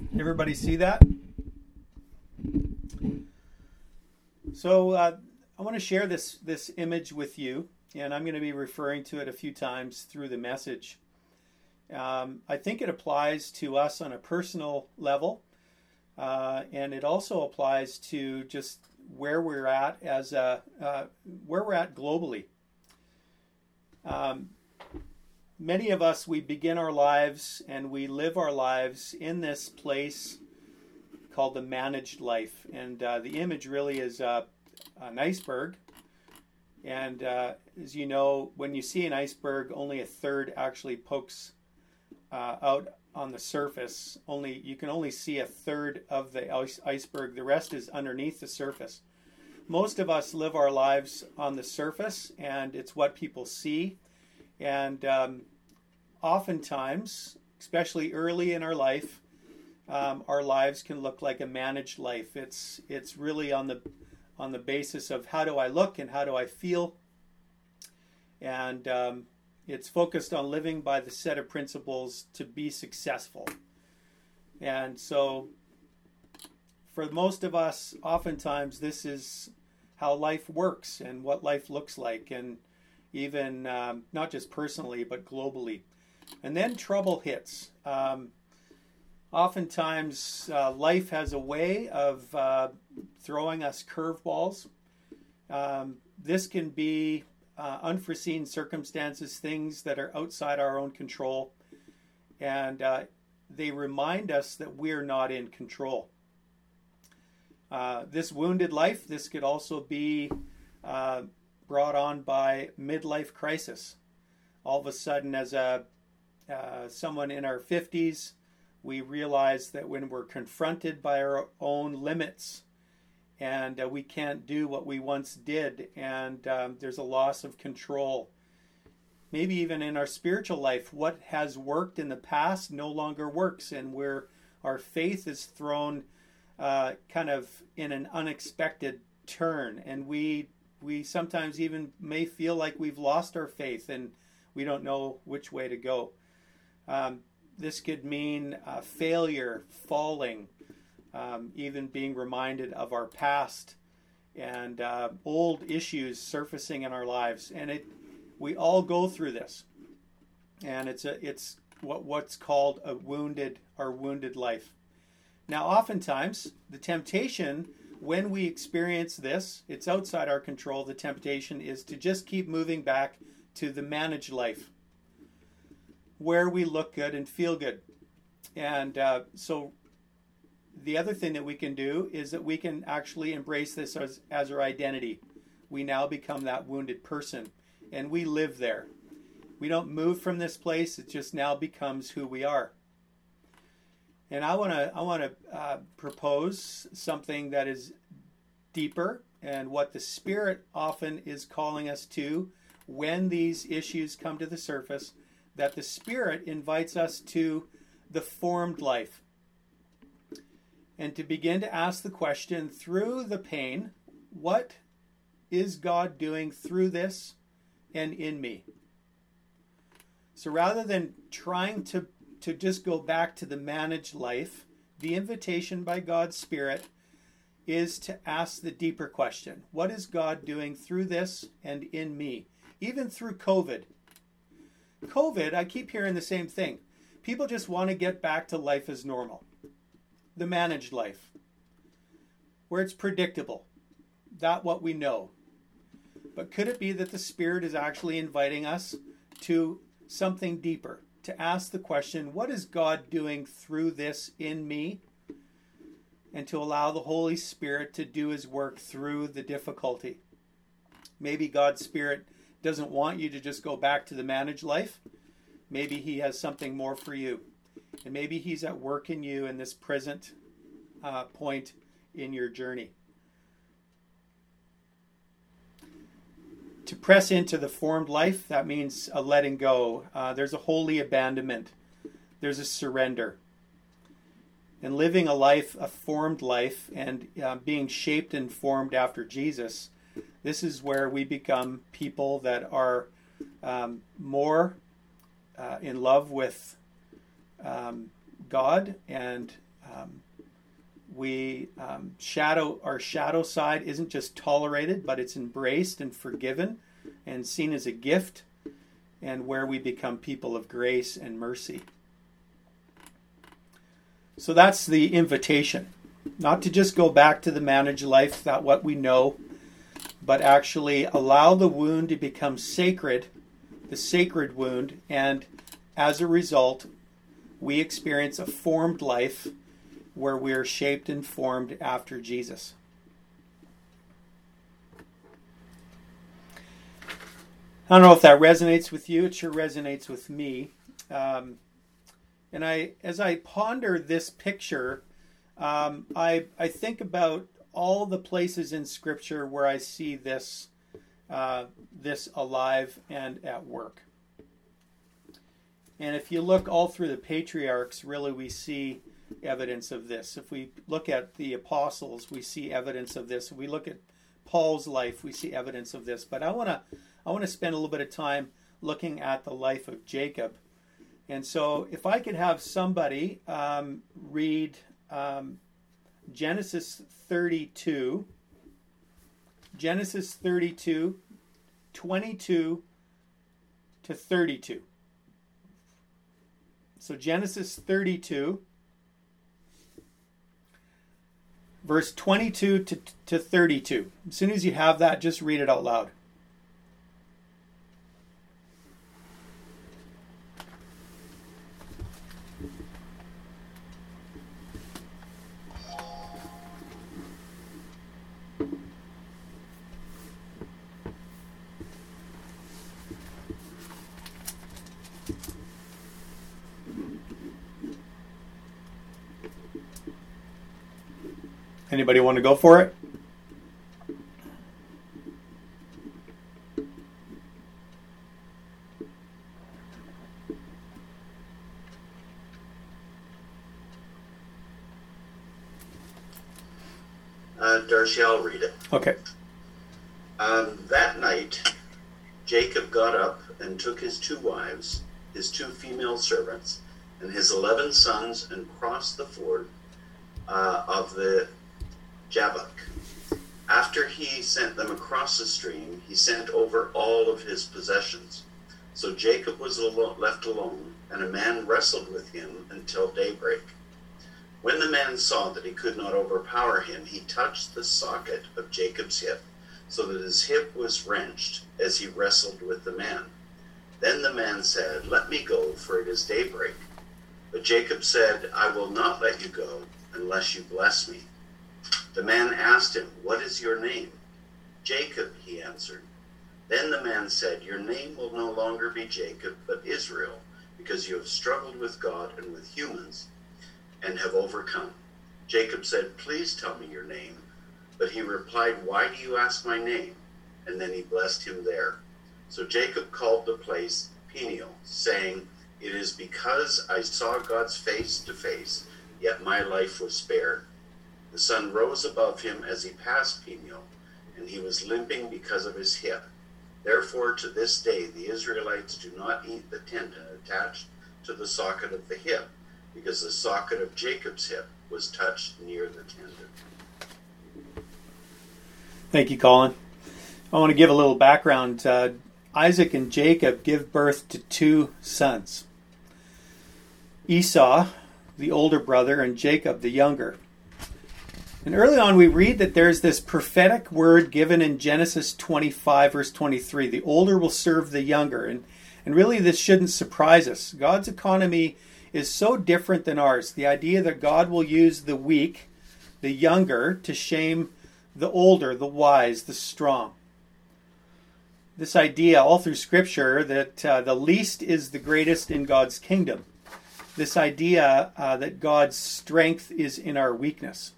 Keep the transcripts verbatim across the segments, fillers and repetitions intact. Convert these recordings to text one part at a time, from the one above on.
Everybody see that? So uh, I want to share this this image with you, and I'm going to be referring to it a few times through the message. Um, I think it applies to us on a personal level, uh, and it also applies to just where we're at as a, uh, where we're at globally. Um, many of us, we begin our lives and we live our lives in this place called the managed life. And uh, the image really is uh, an iceberg. And uh, as you know, when you see an iceberg, only a third actually pokes uh, out on the surface. Only you can only see a third of the ice- iceberg. The rest is underneath the surface. Most of us live our lives on the surface, and it's what people see. And um, oftentimes, especially early in our life, um, our lives can look like a managed life. It's it's really on the on the basis of how do I look and how do I feel, and um, it's focused on living by the set of principles to be successful. And so, for most of us, oftentimes this is how life works and what life looks like, and even um, not just personally but globally. And then trouble hits. Um, oftentimes uh, life has a way of uh, throwing us curveballs. Um, this can be uh, unforeseen circumstances, things that are outside our own control, and uh, they remind us that we're not in control. Uh, this wounded life, this could also be uh, brought on by midlife crisis. All of a sudden, as a uh, someone in our fifties, we realize that when we're confronted by our own limits and uh, we can't do what we once did, and um, there's a loss of control. Maybe even in our spiritual life, what has worked in the past no longer works, and where our faith is thrown Uh, kind of in an unexpected turn, and we we sometimes even may feel like we've lost our faith and we don't know which way to go. Um, this could mean uh, failure, falling, um, even being reminded of our past and uh, old issues surfacing in our lives, and it we all go through this, and it's a it's what what's called a wounded our wounded life. Now, oftentimes, the temptation, when we experience this, it's outside our control. The temptation is to just keep moving back to the managed life, where we look good and feel good. And uh, so the other thing that we can do is that we can actually embrace this as, as our identity. We now become that wounded person, and we live there. We don't move from this place. It just now becomes who we are. And I want to I want to uh, propose something that is deeper, and what the Spirit often is calling us to when these issues come to the surface, that the Spirit invites us to the formed life. And to begin to ask the question, through the pain, what is God doing through this and in me? So rather than trying to to just go back to the managed life, the invitation by God's Spirit is to ask the deeper question. What is God doing through this and in me? Even through COVID. COVID, I keep hearing the same thing. People just want to get back to life as normal. The managed life. Where it's predictable. That what we know. But could it be that the Spirit is actually inviting us to something deeper? To ask the question, what is God doing through this in me? And to allow the Holy Spirit to do His work through the difficulty. Maybe God's Spirit doesn't want you to just go back to the managed life. Maybe He has something more for you. And maybe He's at work in you in this present uh, point in your journey. To press into the formed life, that means a letting go. Uh, there's a holy abandonment. There's a surrender. And living a life, a formed life, and uh, being shaped and formed after Jesus, this is where we become people that are um, more uh, in love with um, God and Um, we um, shadow our shadow side isn't just tolerated, but it's embraced and forgiven and seen as a gift, and where we become people of grace and mercy. So that's the invitation, not to just go back to the managed life, that what we know, but actually allow the wound to become sacred, the sacred wound, and as a result, we experience a formed life where we are shaped and formed after Jesus. I don't know if that resonates with you. It sure resonates with me. Um, and I, as I ponder this picture, um, I, I think about all the places in Scripture where I see this, uh, this alive and at work. And if you look all through the patriarchs, really we see evidence of this. If we look at the apostles, we see evidence of this. If we look at Paul's life, we see evidence of this. But I want to I want to spend a little bit of time looking at the life of Jacob. And so if I could have somebody um, read um, Genesis thirty-two, Genesis thirty-two, twenty-two to thirty-two. So Genesis thirty-two, verse twenty-two to, to thirty-two. As soon as you have that, just read it out loud. Anybody want to go for it? Uh, Darcy, I'll read it. Okay. Um, that night, Jacob got up and took his two wives, his two female servants, and his eleven sons, and crossed the ford uh, of the Jabbok. After he sent them across the stream, he sent over all of his possessions. So Jacob was alo- left alone, and a man wrestled with him until daybreak. When the man saw that he could not overpower him, he touched the socket of Jacob's hip, so that his hip was wrenched as he wrestled with the man. Then the man said, "Let me go, for it is daybreak." But Jacob said, "I will not let you go unless you bless me." The man asked him, "What is your name?" "Jacob," he answered. Then the man said, "Your name will no longer be Jacob, but Israel, because you have struggled with God and with humans and have overcome." Jacob said, "Please tell me your name." But he replied, "Why do you ask my name?" And then he blessed him there. So Jacob called the place Peniel, saying, "It is because I saw God's face to face, yet my life was spared." The sun rose above him as he passed Peniel, and he was limping because of his hip. Therefore, to this day, the Israelites do not eat the tendon attached to the socket of the hip, because the socket of Jacob's hip was touched near the tendon. Thank you, Colin. I want to give a little background. Uh, Isaac and Jacob give birth to two sons. Esau, the older brother, and Jacob, the younger. And early on we read that there's this prophetic word given in Genesis twenty-five, verse twenty-three. The older will serve the younger. And, and really this shouldn't surprise us. God's economy is so different than ours. The idea that God will use the weak, the younger, to shame the older, the wise, the strong. This idea all through Scripture that uh, the least is the greatest in God's kingdom. This idea uh, that God's strength is in our weakness.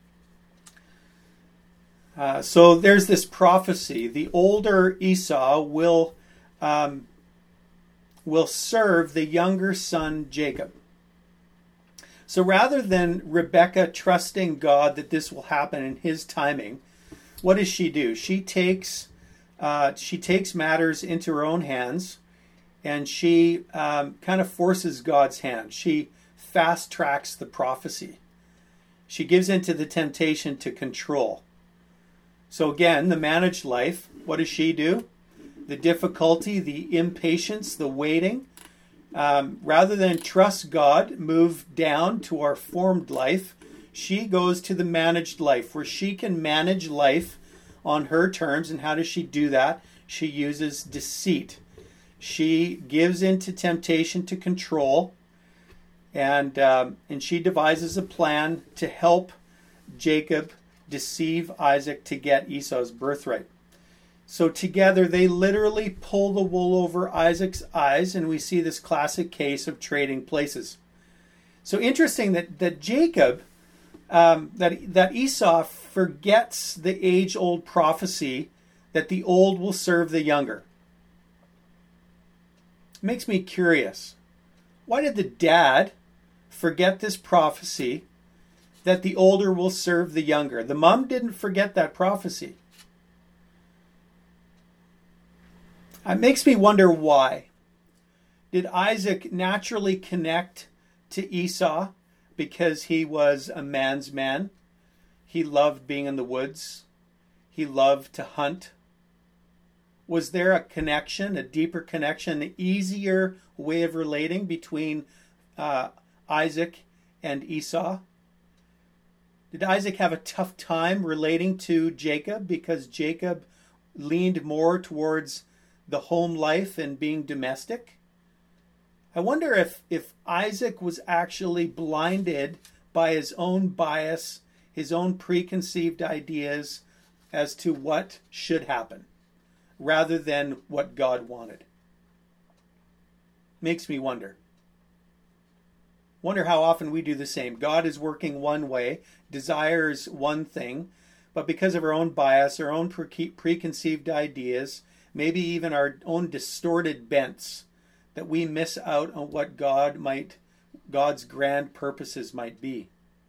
Uh, so there's this prophecy. The older Esau will um, will serve the younger son Jacob. So rather than Rebekah trusting God that this will happen in his timing, what does she do? She takes uh, she takes matters into her own hands, and she um, kind of forces God's hand. She fast tracks the prophecy. She gives into the temptation to control. So again, the managed life, what does she do? The difficulty, the impatience, the waiting. Um, rather than trust God, move down to our formed life, she goes to the managed life, where she can manage life on her terms. And how does she do that? She uses deceit. She gives into temptation to control, and um, and she devises a plan to help Jacob deceive Isaac to get Esau's birthright. So together they literally pull the wool over Isaac's eyes, and we see this classic case of trading places. So interesting that that Jacob, um, that that Esau forgets the age-old prophecy that the old will serve the younger. It makes me curious. Why did the dad forget this prophecy that the older will serve the younger? The mom didn't forget that prophecy. It makes me wonder why. Did Isaac naturally connect to Esau because he was a man's man? He loved being in the woods. He loved to hunt. Was there a connection, a deeper connection, an easier way of relating between uh, Isaac and Esau? Did Isaac have a tough time relating to Jacob because Jacob leaned more towards the home life and being domestic? I wonder if, if Isaac was actually blinded by his own bias, his own preconceived ideas as to what should happen, rather than what God wanted. Makes me wonder. Wonder how often we do the same. God is working one way, desires one thing, but because of our own bias, our own pre- preconceived ideas, maybe even our own distorted bents, that we miss out on what God might, God's grand purposes might be.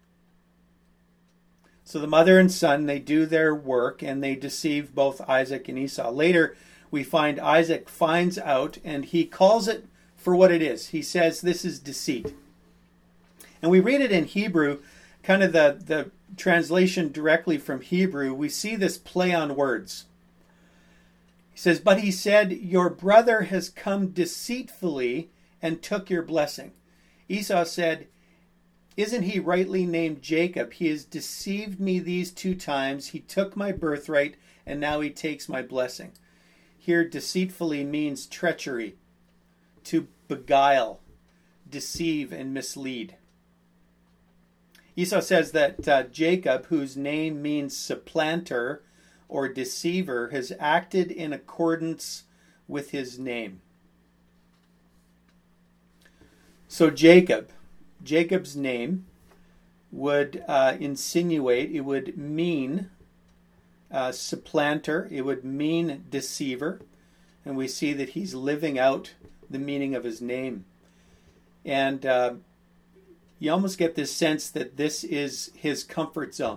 So the mother and son, they do their work and they deceive both Isaac and Esau. Later, we find Isaac finds out and he calls it for what it is. He says this is deceit. And we read it in Hebrew, kind of the, the translation directly from Hebrew. We see this play on words. He says, but he said, your brother has come deceitfully and took your blessing. Esau said, isn't he rightly named Jacob? He has deceived me these two times. He took my birthright and now he takes my blessing. Here, deceitfully means treachery, to beguile, deceive, and mislead. Esau says that uh, Jacob, whose name means supplanter or deceiver, has acted in accordance with his name. So Jacob, Jacob's name would uh, insinuate, it would mean uh, supplanter, it would mean deceiver, and we see that he's living out the meaning of his name. And uh, you almost get this sense that this is his comfort zone.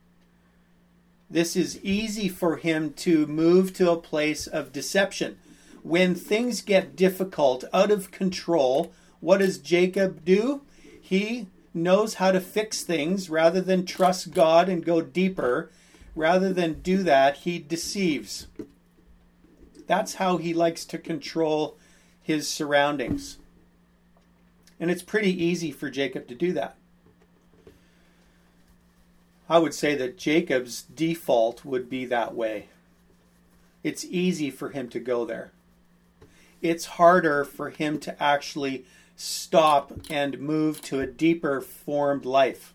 This is easy for him to move to a place of deception. When things get difficult, out of control, what does Jacob do? He knows how to fix things rather than trust God and go deeper. Rather than do that, he deceives. That's how he likes to control his surroundings. And it's pretty easy for Jacob to do that. I would say that Jacob's default would be that way. It's easy for him to go there. It's harder for him to actually stop and move to a deeper formed life.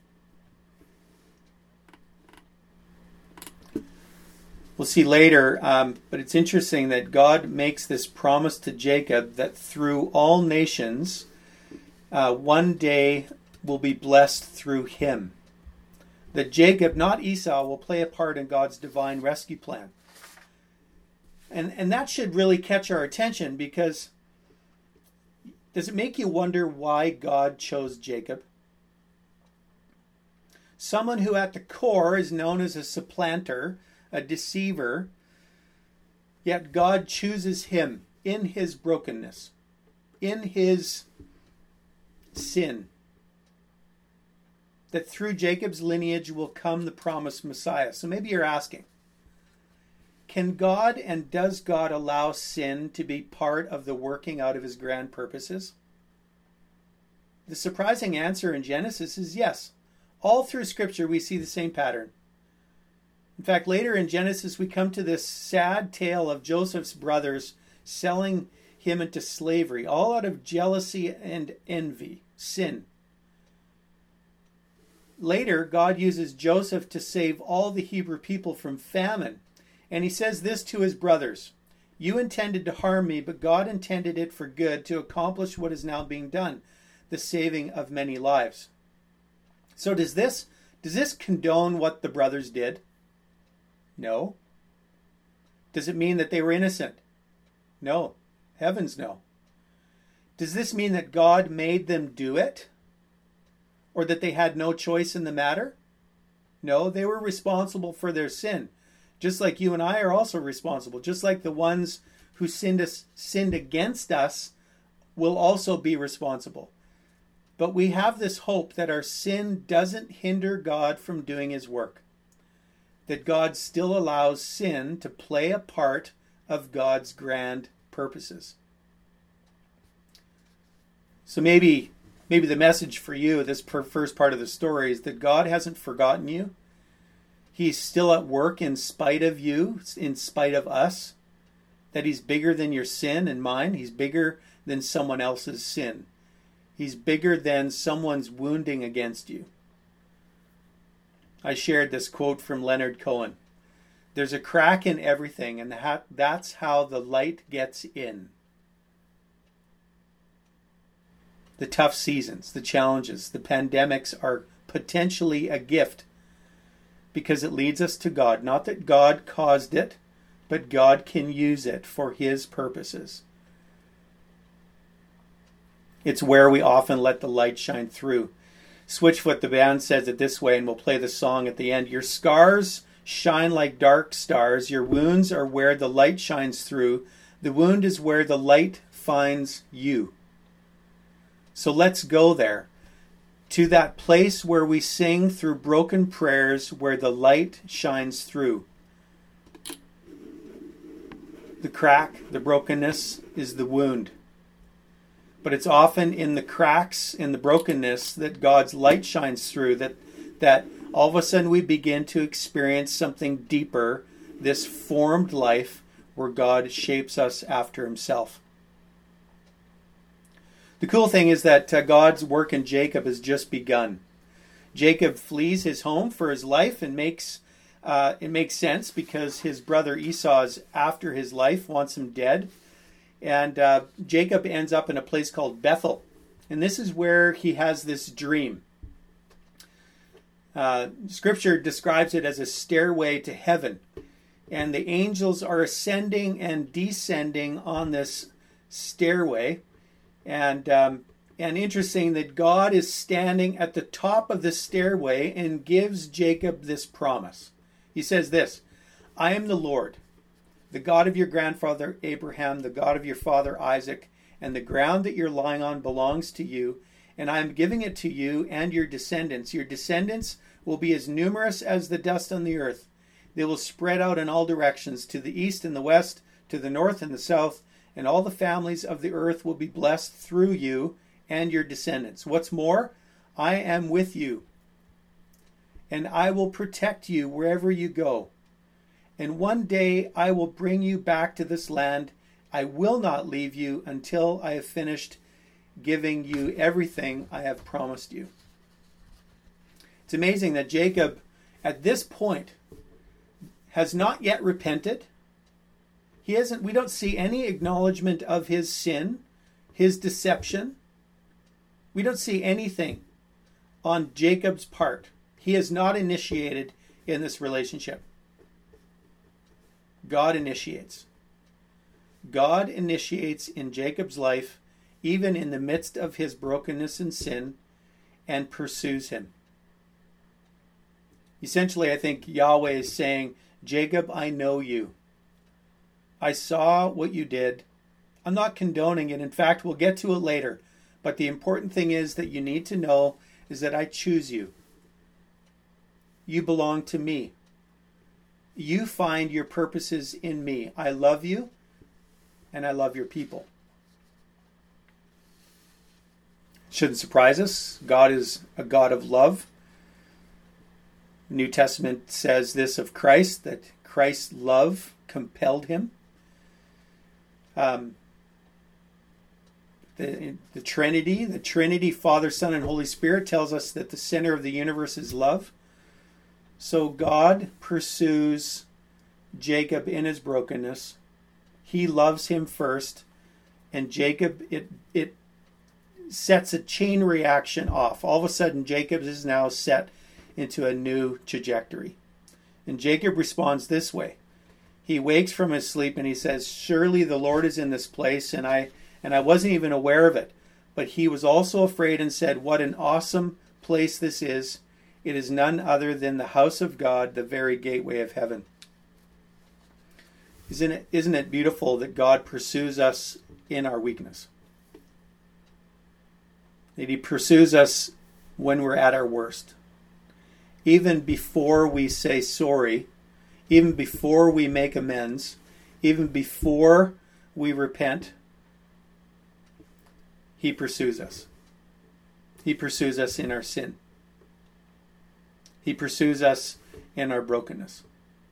We'll see later, um, but it's interesting that God makes this promise to Jacob that through all nations, uh, one day will be blessed through him. That Jacob, not Esau, will play a part in God's divine rescue plan. And, and that should really catch our attention, because does it make you wonder why God chose Jacob? Someone who at the core is known as a supplanter, a deceiver, yet God chooses him in his brokenness, in his sin. that through Jacob's lineage will come the promised Messiah. So maybe you're asking, can God and does God allow sin to be part of the working out of his grand purposes? The surprising answer in Genesis is yes. All through Scripture we see the same pattern. In fact, later in Genesis we come to this sad tale of Joseph's brothers selling him into slavery, all out of jealousy and envy, sin. Later, God uses Joseph to save all the Hebrew people from famine. And he says this to his brothers, "You intended to harm me, but God intended it for good to accomplish what is now being done, the saving of many lives." So does this, does this condone what the brothers did? No. Does it mean that they were innocent? No. Heavens no. Does this mean that God made them do it? Or that they had no choice in the matter? No, they were responsible for their sin. Just like you and I are also responsible. Just like the ones who sinned, us, sinned against us will also be responsible. But we have this hope that our sin doesn't hinder God from doing his work. That God still allows sin to play a part of God's grand purposes. So maybe maybe the message for you, this first part of the story, is that God hasn't forgotten you. He's still at work in spite of you, in spite of us. That he's bigger than your sin and mine. He's bigger than someone else's sin. He's bigger than someone's wounding against you. I shared this quote from Leonard Cohen. There's a crack in everything, and that's how the light gets in. The tough seasons, the challenges, the pandemics are potentially a gift because it leads us to God. Not that God caused it, but God can use it for his purposes. It's where we often let the light shine through. Switchfoot, the band, says it this way, and we'll play the song at the end. Your scars shine like dark stars. Your wounds are where the light shines through. The wound is where the light finds you. So let's go there, to that place where we sing through broken prayers, where the light shines through. The crack, the brokenness is the wound. But it's often in the cracks, in the brokenness, that God's light shines through, that, that all of a sudden we begin to experience something deeper, this formed life where God shapes us after himself. The cool thing is that uh, God's work in Jacob has just begun. Jacob flees his home for his life, and makes uh, it makes sense because his brother Esau is after his life, wants him dead. And uh, Jacob ends up in a place called Bethel. And this is where he has this dream. Uh, scripture describes it as a stairway to heaven. And the angels are ascending and descending on this stairway. And um, and interesting that God is standing at the top of the stairway and gives Jacob this promise. He says this, "I am the Lord, the God of your grandfather Abraham, the God of your father Isaac, and the ground that you're lying on belongs to you, and I am giving it to you and your descendants. Your descendants will be as numerous as the dust on the earth. They will spread out in all directions, to the east and the west, to the north and the south, and all the families of the earth will be blessed through you and your descendants. What's more, I am with you, and I will protect you wherever you go. And one day I will bring you back to this land. I will not leave you until I have finished giving you everything I have promised you." It's amazing that Jacob, at this point, has not yet repented. He hasn't. We don't see any acknowledgement of his sin, his deception. We don't see anything on Jacob's part. He is not initiated in this relationship. God initiates. God initiates in Jacob's life, even in the midst of his brokenness and sin, and pursues him. Essentially, I think Yahweh is saying, Jacob, I know you. I saw what you did. I'm not condoning it. In fact, we'll get to it later. But the important thing is that you need to know is that I choose you. You belong to me. You find your purposes in me. I love you, and I love your people. Shouldn't surprise us. God is a God of love. New Testament says this of Christ, that Christ's love compelled him. Um, the, the Trinity, the Trinity, Father, Son, and Holy Spirit tells us that the center of the universe is love. So God pursues Jacob in his brokenness. He loves him first. And Jacob, it it sets a chain reaction off. All of a sudden, Jacob is now set into a new trajectory. And Jacob responds this way. He wakes from his sleep and he says, surely the Lord is in this place, and I and I wasn't even aware of it. But he was also afraid and said, what an awesome place this is. It is none other than the house of God, the very gateway of heaven. Isn't it, isn't it beautiful that God pursues us in our weakness? That he pursues us when we're at our worst. Even before we say sorry, even before we make amends, even before we repent, he pursues us. He pursues us in our sin. He pursues us in our brokenness.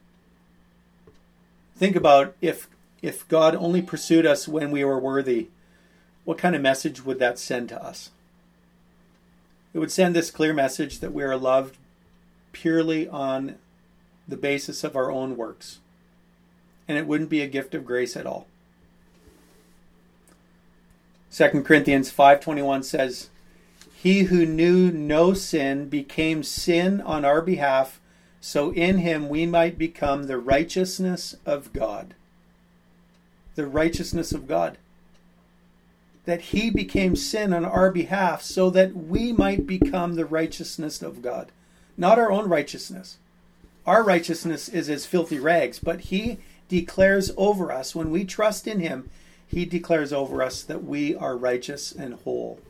Think about if if God only pursued us when we were worthy, what kind of message would that send to us? It would send this clear message that we are loved purely on the basis of our own works. And it wouldn't be a gift of grace at all. Second Corinthians five twenty-one says, he who knew no sin became sin on our behalf, so in him we might become the righteousness of God. The righteousness of God. That he became sin on our behalf so that we might become the righteousness of God. Not our own righteousness. Our righteousness is as filthy rags, but he declares over us, when we trust in him, he declares over us that we are righteous and whole.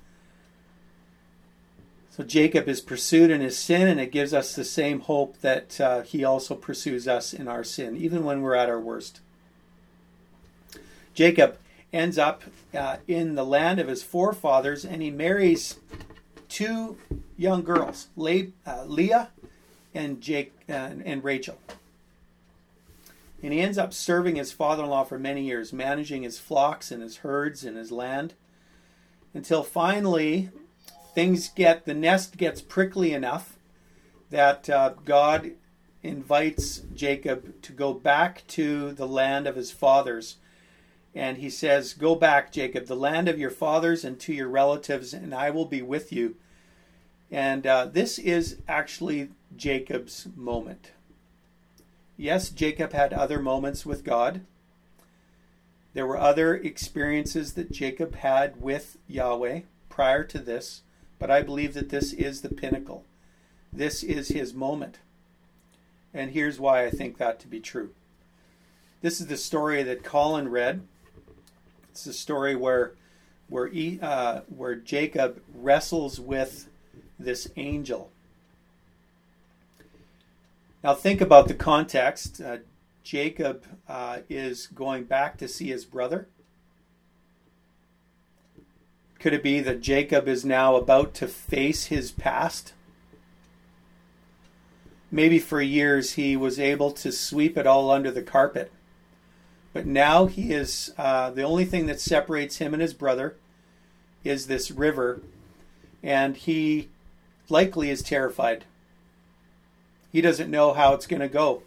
So Jacob is pursued in his sin, and it gives us the same hope that uh, he also pursues us in our sin, even when we're at our worst. Jacob ends up uh, in the land of his forefathers, and he marries two young girls, Le- uh, Leah and, Jake, uh, and Rachel. And he ends up serving his father-in-law for many years, managing his flocks and his herds and his land, until finally things get, the nest gets prickly enough that uh, God invites Jacob to go back to the land of his fathers. And he says, go back, Jacob, the land of your fathers and to your relatives, and I will be with you. And uh, this is actually Jacob's moment. Yes, Jacob had other moments with God. There were other experiences that Jacob had with Yahweh prior to this, but I believe that this is the pinnacle. This is his moment. And here's why I think that to be true. This is the story that Colin read. It's a story where where, he, uh, where Jacob wrestles with this angel. Now think about the context. Uh, Jacob uh, is going back to see his brother. Could it be that Jacob is now about to face his past? Maybe for years he was able to sweep it all under the carpet. But now he is, uh, the only thing that separates him and his brother is this river. And he likely is terrified. He doesn't know how it's going to go.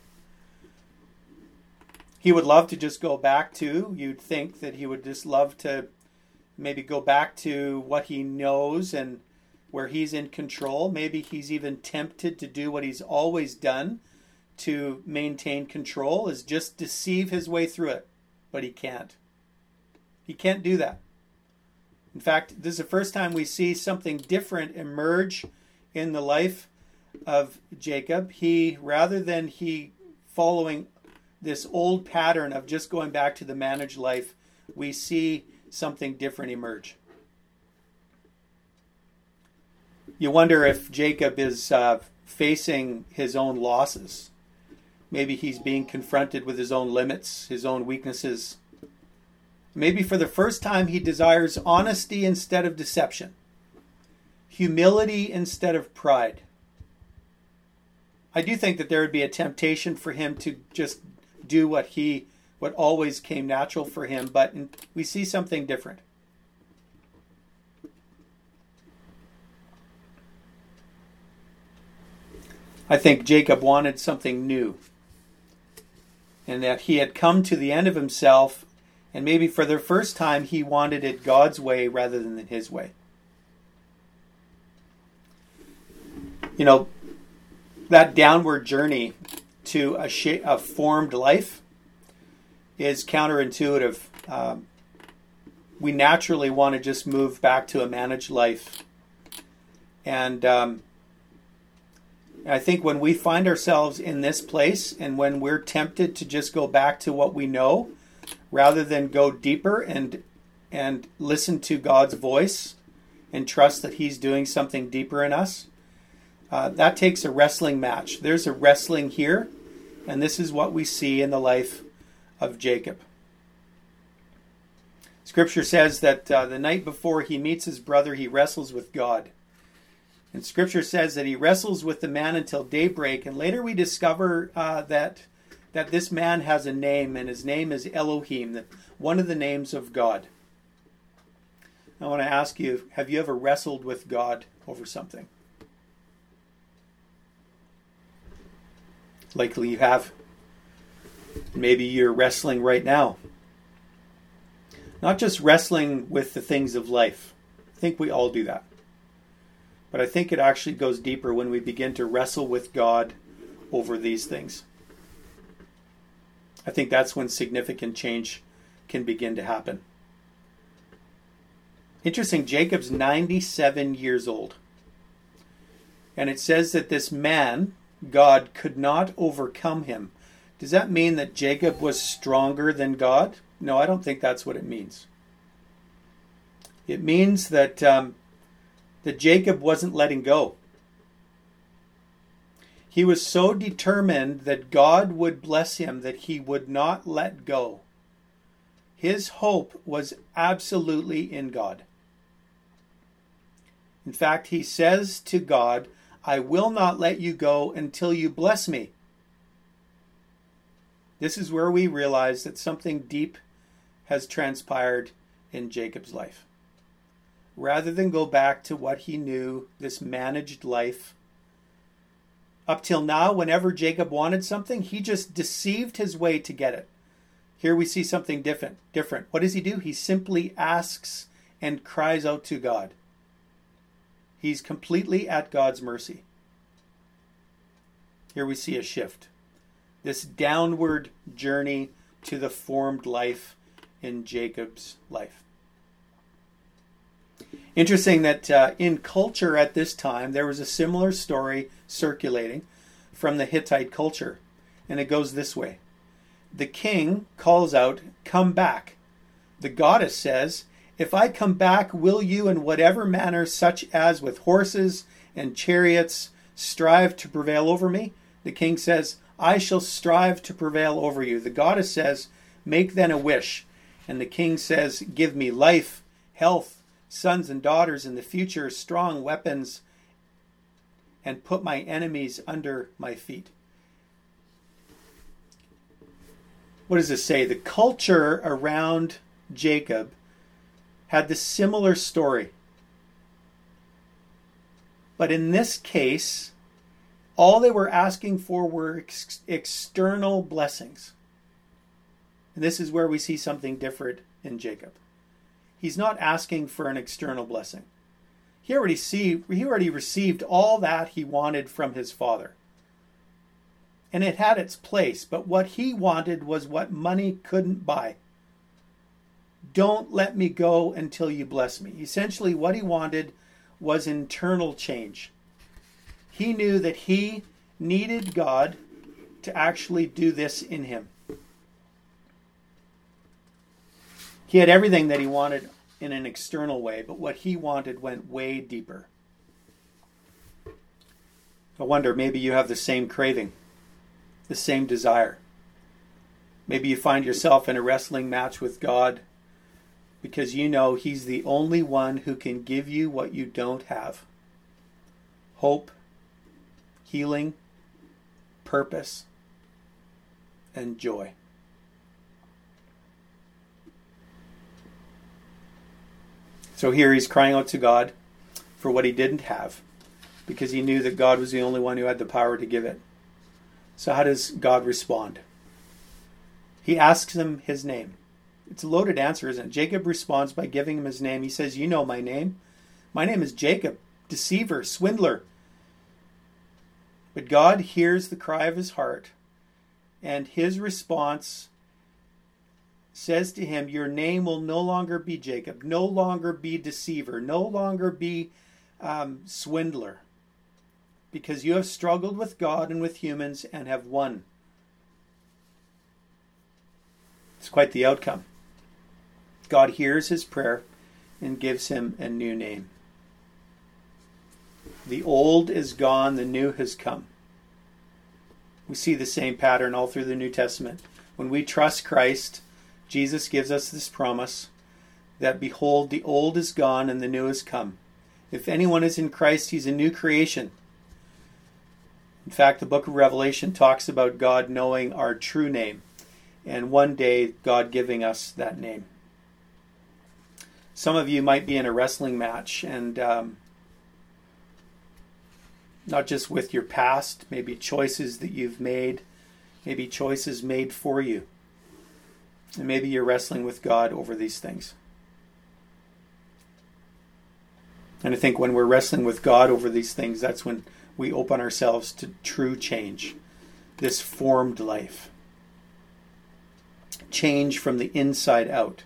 He would love to just go back to, you'd think that he would just love to maybe go back to what he knows and where he's in control. Maybe he's even tempted to do what he's always done to maintain control, is just deceive his way through it. But he can't. He can't do that. In fact, this is the first time we see something different emerge in the life of Jacob. He, rather than he following this old pattern of just going back to the managed life, we see something different emerge. You wonder if Jacob is uh, facing his own losses. Maybe he's being confronted with his own limits, his own weaknesses. Maybe for the first time he desires honesty instead of deception, humility instead of pride. I do think that there would be a temptation for him to just do what he, what always came natural for him, but we see something different. I think Jacob wanted something new, and that he had come to the end of himself, and maybe for the first time he wanted it God's way rather than his way. You know, that downward journey to a, sh- a formed life is counterintuitive. Um, we naturally want to just move back to a managed life. And um, I think when we find ourselves in this place and when we're tempted to just go back to what we know rather than go deeper and and listen to God's voice and trust that he's doing something deeper in us, uh, that takes a wrestling match. There's a wrestling here, and this is what we see in the life of Jacob. Scripture says that uh, the night before he meets his brother, he wrestles with God. And Scripture says that he wrestles with the man until daybreak. And later we discover uh, that that this man has a name, and his name is Elohim, one of the names of God. I want to ask you, have you ever wrestled with God over something? Likely you have. Maybe you're wrestling right now. Not just wrestling with the things of life. I think we all do that. But I think it actually goes deeper when we begin to wrestle with God over these things. I think that's when significant change can begin to happen. Interesting, Jacob's ninety-seven years old. And it says that this man, God, could not overcome him. Does that mean that Jacob was stronger than God? No, I don't think that's what it means. It means that um, that Jacob wasn't letting go. He was so determined that God would bless him that he would not let go. His hope was absolutely in God. In fact, he says to God, I will not let you go until you bless me. This is where we realize that something deep has transpired in Jacob's life. Rather than go back to what he knew, this managed life, up till now, whenever Jacob wanted something, he just deceived his way to get it. Here we see something different. Different. What does he do? He simply asks and cries out to God. He's completely at God's mercy. Here we see a shift. This downward journey to the formed life in Jacob's life. Interesting that uh, in culture at this time, there was a similar story circulating from the Hittite culture. And it goes this way. The king calls out, come back. The goddess says, if I come back, will you in whatever manner, such as with horses and chariots, strive to prevail over me? The king says, I shall strive to prevail over you. The goddess says, make then a wish. And the king says, give me life, health, sons and daughters in the future, strong weapons, and put my enemies under my feet. What does this say? The culture around Jacob had this similar story. But in this case, all they were asking for were ex- external blessings. And this is where we see something different in Jacob. He's not asking for an external blessing. He already, see, he already received all that he wanted from his father. And it had its place, but what he wanted was what money couldn't buy. Don't let me go until you bless me. Essentially, what he wanted was internal change. He knew that he needed God to actually do this in him. He had everything that he wanted in an external way, but what he wanted went way deeper. I wonder, maybe you have the same craving, the same desire. Maybe you find yourself in a wrestling match with God because you know He's the only one who can give you what you don't have. Hope, healing, purpose, and joy. So here he's crying out to God for what he didn't have, because he knew that God was the only one who had the power to give it. So how does God respond? He asks him his name. It's a loaded answer, isn't it? Jacob responds by giving him his name. He says, you know my name. My name is Jacob, deceiver, swindler. But God hears the cry of his heart, and his response says to him, your name will no longer be Jacob, no longer be deceiver, no longer be um, swindler, because you have struggled with God and with humans and have won. It's quite the outcome. God hears his prayer and gives him a new name. The old is gone, the new has come. We see the same pattern all through the New Testament. When we trust Christ, Jesus gives us this promise that, behold, the old is gone and the new has come. If anyone is in Christ, he's a new creation. In fact, the book of Revelation talks about God knowing our true name, and one day God giving us that name. Some of you might be in a wrestling match, and um, not just with your past, maybe choices that you've made, maybe choices made for you. And maybe you're wrestling with God over these things. And I think when we're wrestling with God over these things, that's when we open ourselves to true change, this formed life. Change from the inside out.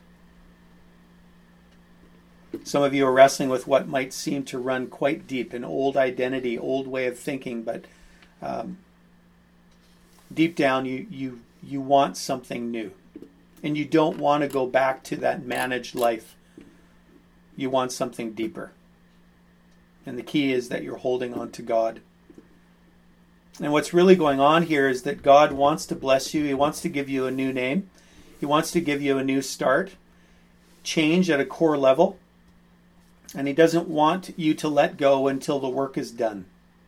Some of you are wrestling with what might seem to run quite deep, an old identity, old way of thinking, but um, deep down you, you, you want something new. And you don't want to go back to that managed life. You want something deeper. And the key is that you're holding on to God. And what's really going on here is that God wants to bless you. He wants to give you a new name. He wants to give you a new start. Change at a core level. And he doesn't want you to let go until the work is done.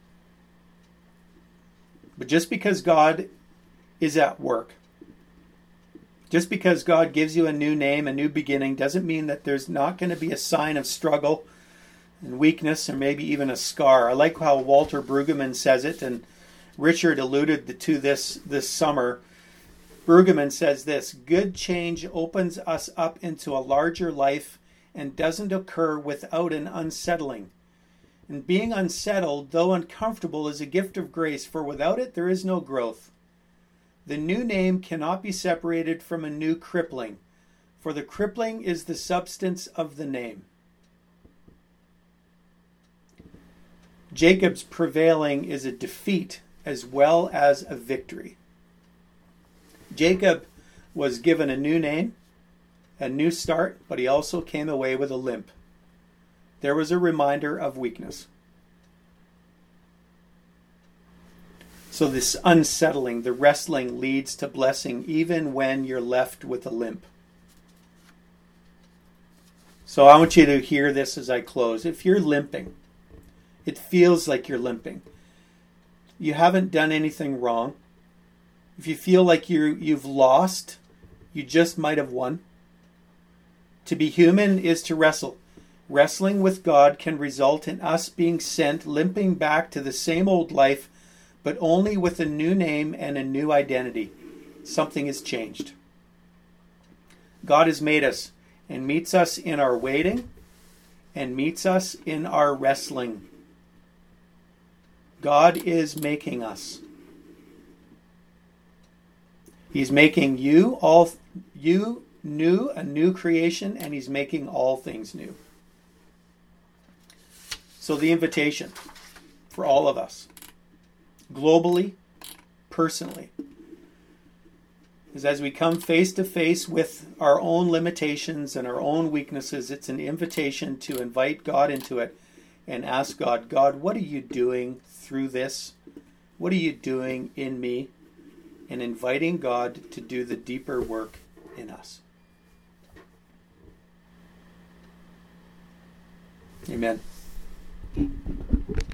But just because God is at work, just because God gives you a new name, a new beginning, doesn't mean that there's not going to be a sign of struggle and weakness, or maybe even a scar. I like how Walter Brueggemann says it, and Richard alluded to this this summer. Brueggemann says this: good change opens us up into a larger life and doesn't occur without an unsettling. And being unsettled, though uncomfortable, is a gift of grace, for without it there is no growth. The new name cannot be separated from a new crippling, for the crippling is the substance of the name. Jacob's prevailing is a defeat as well as a victory. Jacob was given a new name, a new start, but he also came away with a limp. There was a reminder of weakness. So this unsettling, the wrestling, leads to blessing even when you're left with a limp. So I want you to hear this as I close. If you're limping, it feels like you're limping, you haven't done anything wrong. If you feel like you you've lost, you just might have won. To be human is to wrestle. Wrestling with God can result in us being sent limping back to the same old life, but only with a new name and a new identity. Something has changed. God has made us and meets us in our waiting and meets us in our wrestling. God is making us. He's making you all you new, a new creation, and he's making all things new. So the invitation for all of us, globally, personally, is as we come face to face with our own limitations and our own weaknesses, it's an invitation to invite God into it and ask God, God, what are you doing through this? What are you doing in me? And inviting God to do the deeper work in us. Amen.